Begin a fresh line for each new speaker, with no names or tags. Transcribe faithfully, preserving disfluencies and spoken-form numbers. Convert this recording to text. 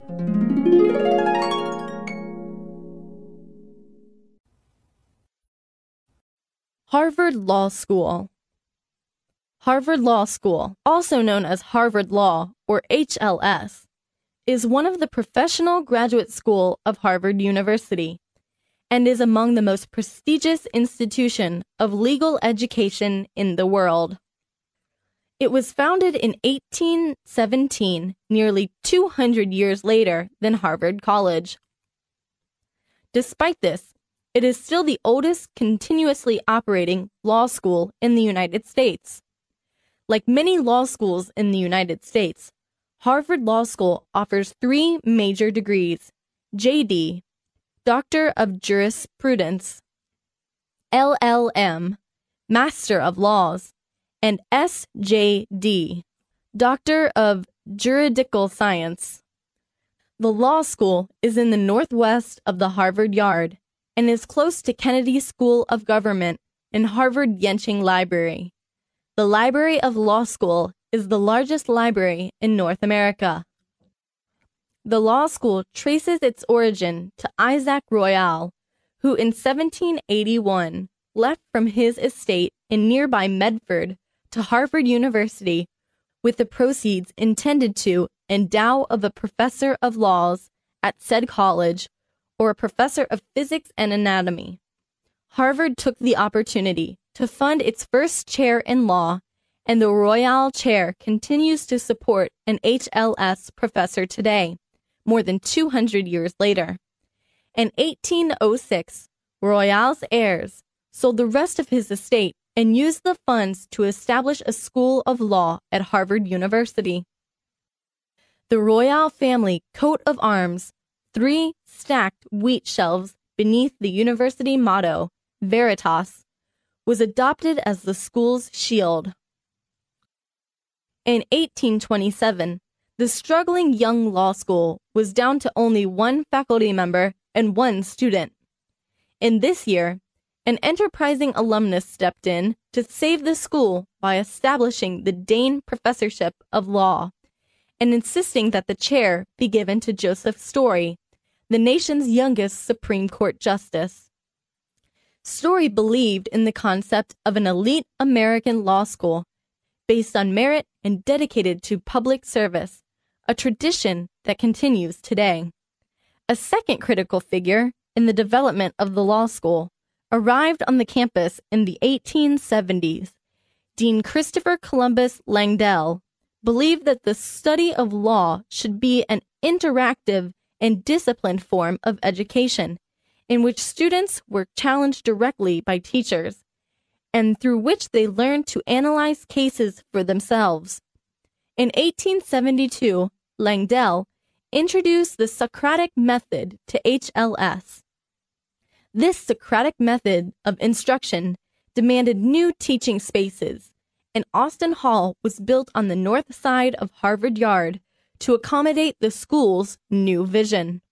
Harvard Law School. Harvard Law School, also known as Harvard Law, or H L S, is one of the professional graduate schools of Harvard University and is among the most prestigious institutions of legal education in the world. It was founded in eighteen seventeen, nearly two hundred years later than Harvard College. Despite this, it is still the oldest continuously operating law school in the United States. Like many law schools in the United States, Harvard Law School offers three major degrees: J D, Doctor of Jurisprudence; L L M, Master of Laws; and S J D, Doctor of Juridical Science. The law school is in the northwest of the Harvard Yard and is close to Kennedy School of Government and Harvard Yenching Library. The Library of Law School is the largest library in North America. The law school traces its origin to Isaac Royall, who in seventeen eighty-one left from his estate in nearby Medford to Harvard University with the proceeds intended to endow of a professor of laws at said college or a professor of physics and anatomy. Harvard took the opportunity to fund its first chair in law, and the Royall Chair continues to support an H L S professor today, more than two hundred years later. In eighteen oh six, Royall's heirs sold the rest of his estate and used the funds to establish a school of law at Harvard University. The Royall family coat of arms, three stacked wheat shelves beneath the university motto, Veritas, was adopted as the school's shield. In eighteen twenty-seven, the struggling young law school was down to only one faculty member and one student. In this year, an enterprising alumnus stepped in to save the school by establishing the Dane Professorship of Law and insisting that the chair be given to Joseph Story, the nation's youngest Supreme Court justice. Story believed in the concept of an elite American law school based on merit and dedicated to public service, a tradition that continues today. A second critical figure in the development of the law school arrived on the campus in the eighteen seventies. Dean Christopher Columbus Langdell believed that the study of law should be an interactive and disciplined form of education, in which students were challenged directly by teachers, and through which they learned to analyze cases for themselves. In eighteen seventy-two, Langdell introduced the Socratic method to H L S. This Socratic method of instruction demanded new teaching spaces, and Austin Hall was built on the north side of Harvard Yard to accommodate the school's new vision.